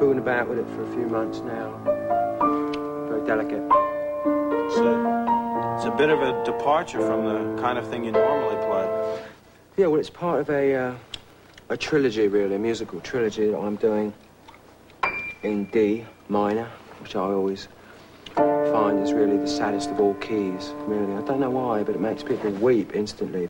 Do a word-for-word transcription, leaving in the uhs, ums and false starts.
fooling about with it for a few months now. Very delicate. It's a, it's a bit of a departure from the kind of thing you normally play. Yeah, well, it's part of a, uh, a trilogy, really, a musical trilogy that I'm doing in D minor, which I always find is really the saddest of all keys, really. I don't know why, but it makes people weep instantly.